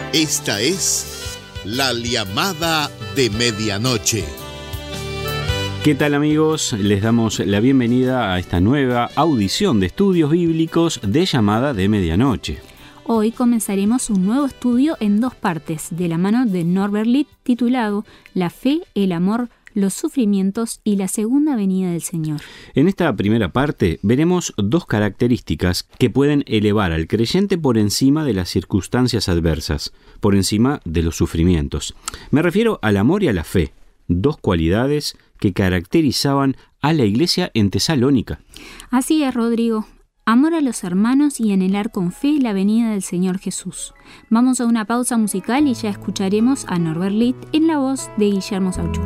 Esta es la llamada de medianoche. ¿Qué tal, amigos? Les damos la bienvenida a esta nueva audición de estudios bíblicos de Llamada de Medianoche. Hoy comenzaremos un nuevo estudio en dos partes, de la mano de Norbert Litt, titulado La fe, el amor, los sufrimientos y la segunda venida del Señor. En esta primera parte veremos dos características que pueden elevar al creyente por encima de las circunstancias adversas, por encima de los sufrimientos. Me refiero al amor y a la fe, dos cualidades que caracterizaban a la iglesia en Tesalónica. Así es, Rodrigo. Amor a los hermanos y anhelar con fe la venida del Señor Jesús. Vamos a una pausa musical y ya escucharemos a Norbert Litt en la voz de Guillermo Sauchú.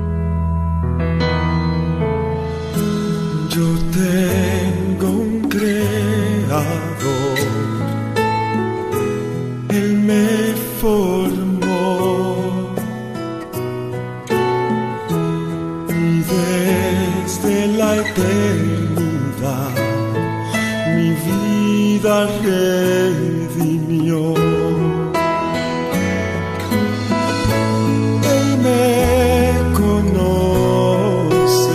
Yo tengo un creador, Él me formó y desde la eternidad mi vida redimió. Él me conoce.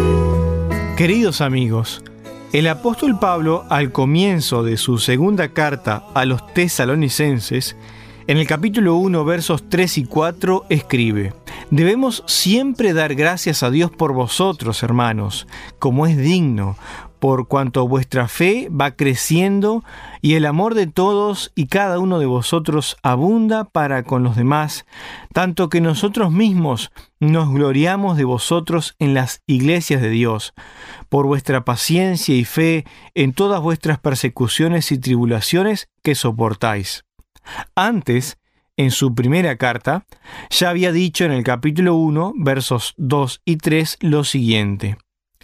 Queridos amigos, el apóstol Pablo, al comienzo de su segunda carta a los tesalonicenses, en el capítulo 1, versos 3 y 4, escribe: Debemos siempre dar gracias a Dios por vosotros, hermanos, como es digno, por cuanto vuestra fe va creciendo y el amor de todos y cada uno de vosotros abunda para con los demás, tanto que nosotros mismos nos gloriamos de vosotros en las iglesias de Dios, por vuestra paciencia y fe en todas vuestras persecuciones y tribulaciones que soportáis. Antes, en su primera carta, ya había dicho en el capítulo 1, versos 2 y 3, lo siguiente: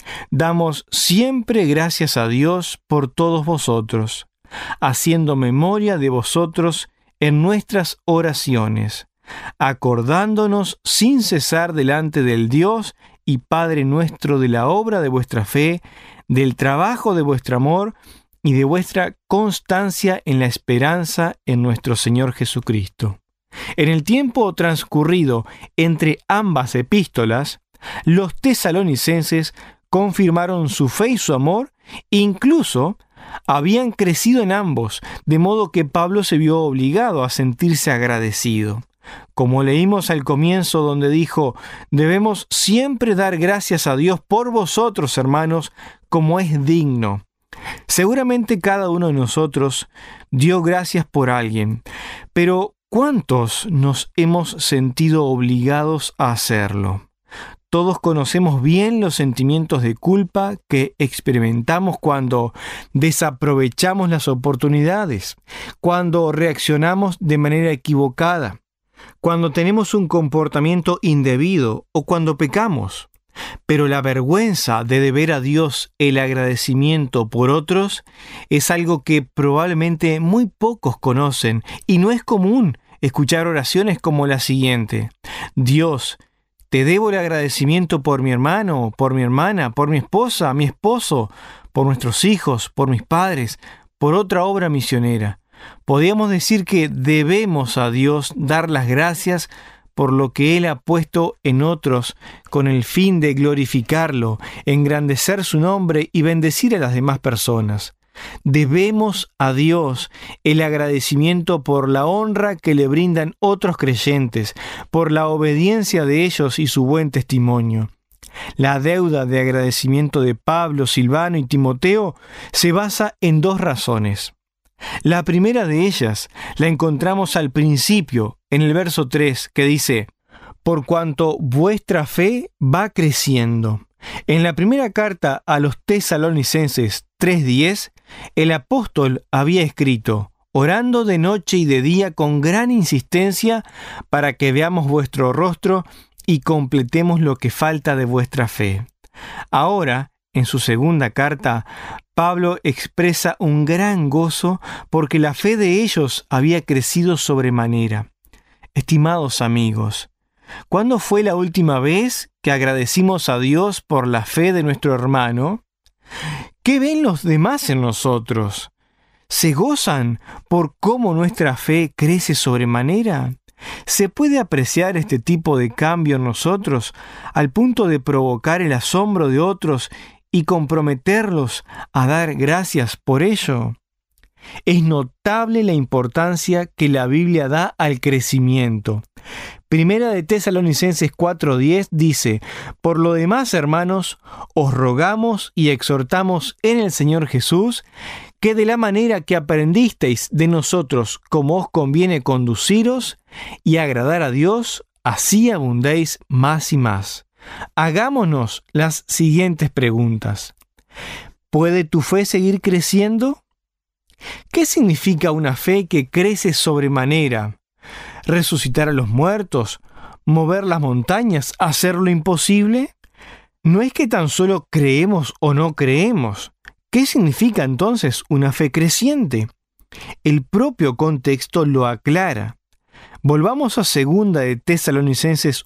Damos siempre gracias a Dios por todos vosotros, haciendo memoria de vosotros en nuestras oraciones, acordándonos sin cesar delante del Dios y Padre nuestro de la obra de vuestra fe, del trabajo de vuestro amor y de vuestra constancia en la esperanza en nuestro Señor Jesucristo. En el tiempo transcurrido entre ambas epístolas, los tesalonicenses confirmaron su fe y su amor, incluso habían crecido en ambos, de modo que Pablo se vio obligado a sentirse agradecido. Como leímos al comienzo, donde dijo: debemos siempre dar gracias a Dios por vosotros, hermanos, como es digno. Seguramente cada uno de nosotros dio gracias por alguien, pero ¿cuántos nos hemos sentido obligados a hacerlo? Todos conocemos bien los sentimientos de culpa que experimentamos cuando desaprovechamos las oportunidades, cuando reaccionamos de manera equivocada, cuando tenemos un comportamiento indebido o cuando pecamos. Pero la vergüenza de deber a Dios el agradecimiento por otros es algo que probablemente muy pocos conocen, y no es común escuchar oraciones como la siguiente: Dios, te debo el agradecimiento por mi hermano, por mi hermana, por mi esposa, mi esposo, por nuestros hijos, por mis padres, por otra obra misionera. Podríamos decir que debemos a Dios dar las gracias por lo que Él ha puesto en otros con el fin de glorificarlo, engrandecer su nombre y bendecir a las demás personas. Debemos a Dios el agradecimiento por la honra que le brindan otros creyentes, por la obediencia de ellos y su buen testimonio. La deuda de agradecimiento de Pablo, Silvano y Timoteo se basa en dos razones. La primera de ellas la encontramos al principio, en el verso 3, que dice: por cuanto vuestra fe va creciendo. En la primera carta a los tesalonicenses 3:10, el apóstol había escrito: orando de noche y de día con gran insistencia para que veamos vuestro rostro y completemos lo que falta de vuestra fe. Ahora, en su segunda carta, Pablo expresa un gran gozo porque la fe de ellos había crecido sobremanera. Estimados amigos, ¿cuándo fue la última vez que agradecimos a Dios por la fe de nuestro hermano? ¿Qué ven los demás en nosotros? se gozan por cómo nuestra fe crece sobremanera? ¿Se puede apreciar este tipo de cambio en nosotros al punto de provocar el asombro de otros y comprometerlos a dar gracias por ello? Es notable la importancia que la Biblia da al crecimiento. Primera de Tesalonicenses 4:10 dice: por lo demás, hermanos, os rogamos y exhortamos en el Señor Jesús que de la manera que aprendisteis de nosotros como os conviene conduciros y agradar a Dios, así abundéis más y más. Hagámonos las siguientes preguntas. ¿Puede tu fe seguir creciendo? ¿Qué significa una fe que crece sobremanera? ¿Resucitar a los muertos? ¿Mover las montañas? ¿Hacer lo imposible? No es que tan solo creemos o no creemos. ¿Qué significa entonces una fe creciente? El propio contexto lo aclara. Volvamos a 2 de Tesalonicenses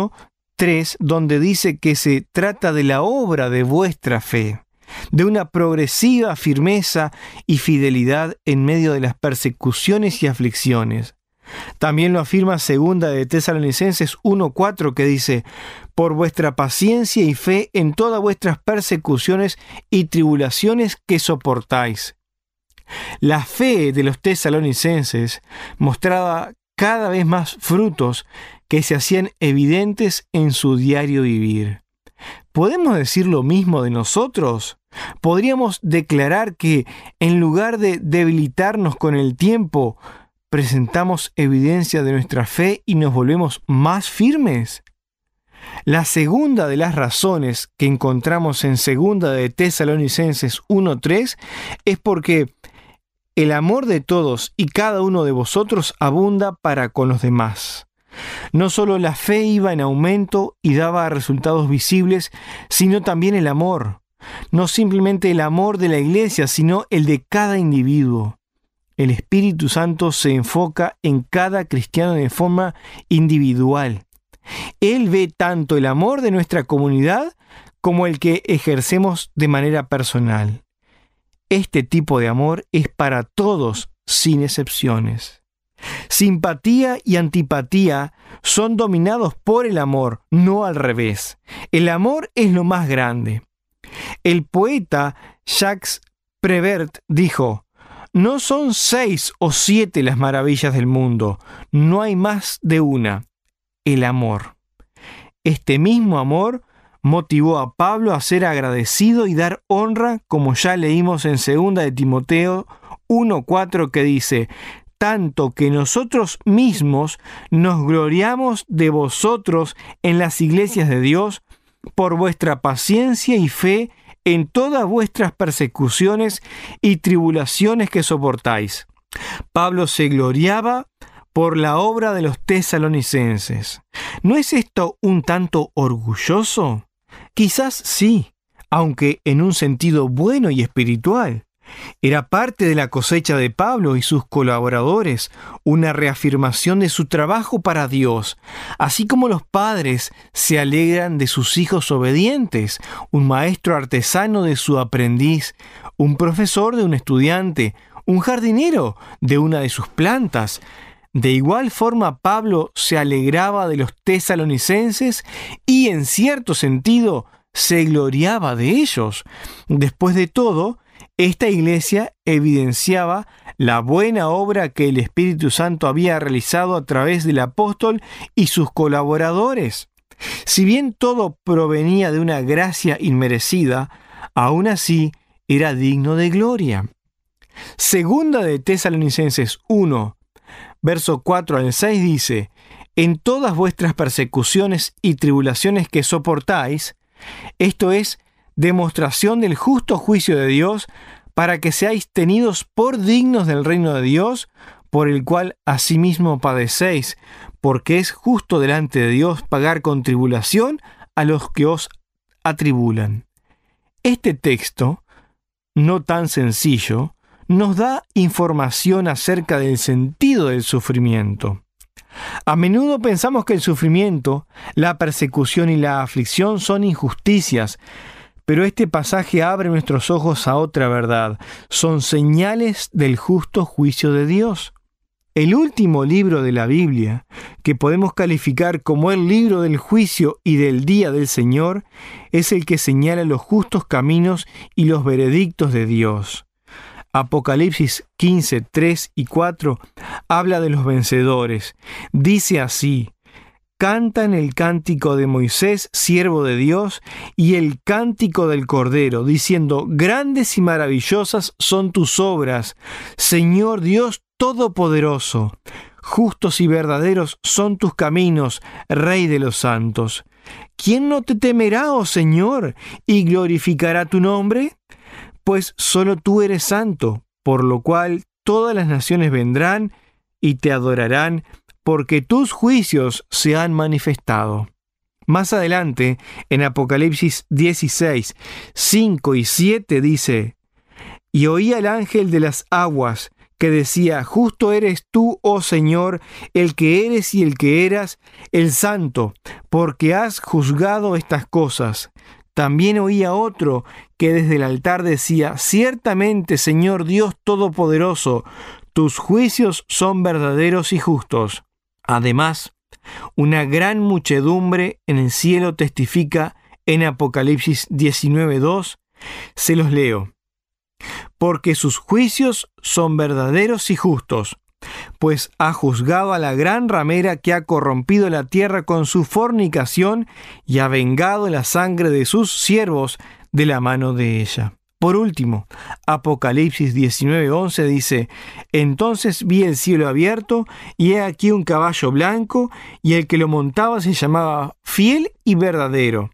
1:3, donde dice que se trata de la obra de vuestra fe, de una progresiva firmeza y fidelidad en medio de las persecuciones y aflicciones. También lo afirma 2 de Tesalonicenses 1:4, que dice: por vuestra paciencia y fe en todas vuestras persecuciones y tribulaciones que soportáis. La fe de los tesalonicenses mostraba cada vez más frutos que se hacían evidentes en su diario vivir. ¿Podemos decir lo mismo de nosotros? ¿Podríamos declarar que, en lugar de debilitarnos con el tiempo, presentamos evidencia de nuestra fe y nos volvemos más firmes? La segunda de las razones que encontramos en 2 de Tesalonicenses 1:3 es porque el amor de todos y cada uno de vosotros abunda para con los demás. No solo la fe iba en aumento y daba resultados visibles, sino también el amor. No simplemente el amor de la iglesia, sino el de cada individuo. El Espíritu Santo se enfoca en cada cristiano de forma individual. Él ve tanto el amor de nuestra comunidad como el que ejercemos de manera personal. Este tipo de amor es para todos, sin excepciones. Simpatía y antipatía son dominados por el amor, no al revés. El amor es lo más grande. El poeta Jacques Prévert dijo: no son 6 o 7 las maravillas del mundo, no hay más de una: el amor. Este mismo amor motivó a Pablo a ser agradecido y dar honra, como ya leímos en 2 de Timoteo 1:4, que dice: tanto que nosotros mismos nos gloriamos de vosotros en las iglesias de Dios por vuestra paciencia y fe en todas vuestras persecuciones y tribulaciones que soportáis. Pablo se gloriaba por la obra de los tesalonicenses. ¿No es esto un tanto orgulloso? Quizás sí, aunque en un sentido bueno y espiritual. Era parte de la cosecha de Pablo y sus colaboradores, una reafirmación de su trabajo para Dios, así como los padres se alegran de sus hijos obedientes, un maestro artesano de su aprendiz, un profesor de un estudiante, un jardinero de una de sus plantas. De igual forma, Pablo se alegraba de los tesalonicenses y, en cierto sentido, se gloriaba de ellos. Después de todo, esta iglesia evidenciaba la buena obra que el Espíritu Santo había realizado a través del apóstol y sus colaboradores. Si bien todo provenía de una gracia inmerecida, aún así era digno de gloria. 2 de Tesalonicenses 1, verso 4 al 6 dice: en todas vuestras persecuciones y tribulaciones que soportáis, esto es, demostración del justo juicio de Dios, para que seáis tenidos por dignos del reino de Dios, por el cual asimismo padecéis, porque es justo delante de Dios pagar con tribulación a los que os atribulan. Este texto, no tan sencillo, nos da información acerca del sentido del sufrimiento. A menudo pensamos que el sufrimiento, la persecución y la aflicción son injusticias, Pero este pasaje abre nuestros ojos a otra verdad. Son señales del justo juicio de Dios. El último libro de la Biblia, que podemos calificar como el libro del juicio y del día del Señor, es el que señala los justos caminos y los veredictos de Dios. Apocalipsis 15, 3 y 4 habla de los vencedores. Dice así: cantan el cántico de Moisés, siervo de Dios, y el cántico del Cordero, diciendo: grandes y maravillosas son tus obras, Señor Dios Todopoderoso. Justos y verdaderos son tus caminos, Rey de los santos. ¿Quién no te temerá, oh Señor, y glorificará tu nombre? Pues solo tú eres santo, por lo cual todas las naciones vendrán y te adorarán, porque tus juicios se han manifestado. Más adelante, en Apocalipsis 16, 5 y 7 dice: y oí al ángel de las aguas, que decía: justo eres tú, oh Señor, el que eres y el que eras, el santo, porque has juzgado estas cosas. También oía otro que desde el altar decía: ciertamente, Señor Dios Todopoderoso, tus juicios son verdaderos y justos. Además, una gran muchedumbre en el cielo testifica en Apocalipsis 19:2, se los leo: porque sus juicios son verdaderos y justos, pues ha juzgado a la gran ramera que ha corrompido la tierra con su fornicación y ha vengado la sangre de sus siervos de la mano de ella. Por último, Apocalipsis 19:11 dice: entonces vi el cielo abierto, y he aquí un caballo blanco, y el que lo montaba se llamaba Fiel y Verdadero,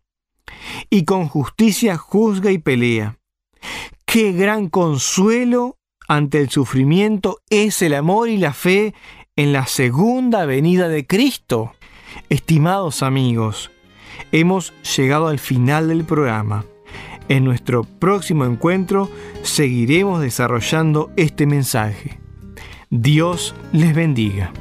y con justicia juzga y pelea. ¡Qué gran consuelo ante el sufrimiento es el amor y la fe en la segunda venida de Cristo! Estimados amigos, hemos llegado al final del programa. En nuestro próximo encuentro seguiremos desarrollando este mensaje. Dios les bendiga.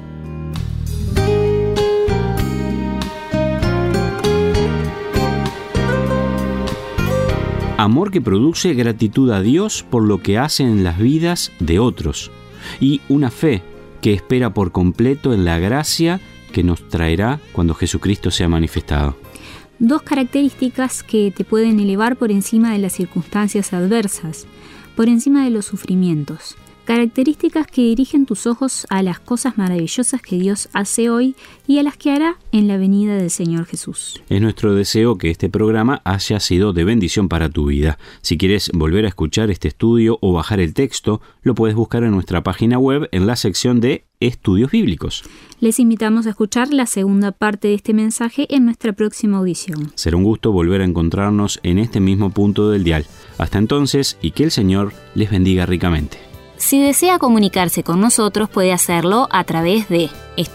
Amor que produce gratitud a Dios por lo que hace en las vidas de otros, y una fe que espera por completo en la gracia que nos traerá cuando Jesucristo sea manifestado. Dos características que te pueden elevar por encima de las circunstancias adversas, por encima de los sufrimientos. Características que dirigen tus ojos a las cosas maravillosas que Dios hace hoy y a las que hará en la venida del Señor Jesús. Es nuestro deseo que este programa haya sido de bendición para tu vida. Si quieres volver a escuchar este estudio o bajar el texto, lo puedes buscar en nuestra página web en la sección de Estudios Bíblicos. Les invitamos a escuchar la segunda parte de este mensaje en nuestra próxima audición. Será un gusto volver a encontrarnos en este mismo punto del dial. Hasta entonces, y que el Señor les bendiga ricamente. Si desea comunicarse con nosotros, puede hacerlo a través de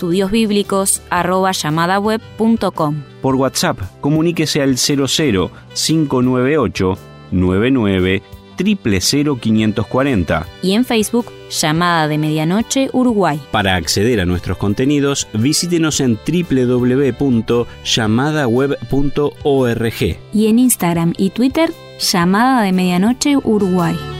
estudiosbiblicos@llamadaweb.com. Por WhatsApp, comuníquese al 00 598 99 000 540. Y en Facebook, Llamada de Medianoche Uruguay. Para acceder a nuestros contenidos, visítenos en www.llamadaweb.org. Y en Instagram y Twitter, Llamada de Medianoche Uruguay.